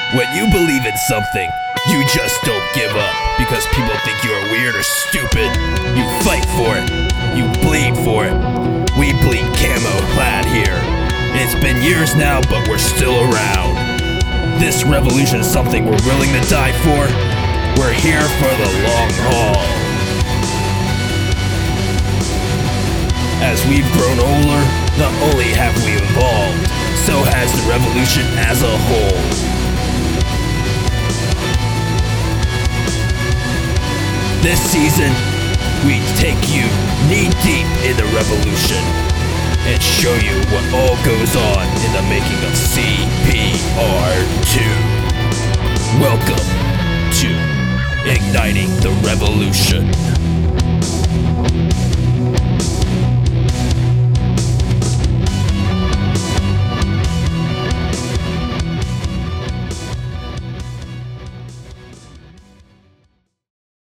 When you believe in something, you just don't give up because people think you are weird or stupid. You fight for it. You bleed for it. We bleed camo clad here. And it's been years now, but we're still around. This revolution is something we're willing to die for. We're here for the long haul. As we've grown older, not only have we evolved, so has the revolution as a whole. This season, we take you knee-deep in the revolution and show you what all goes on in the making of CPR2. Welcome to Igniting the Revolution.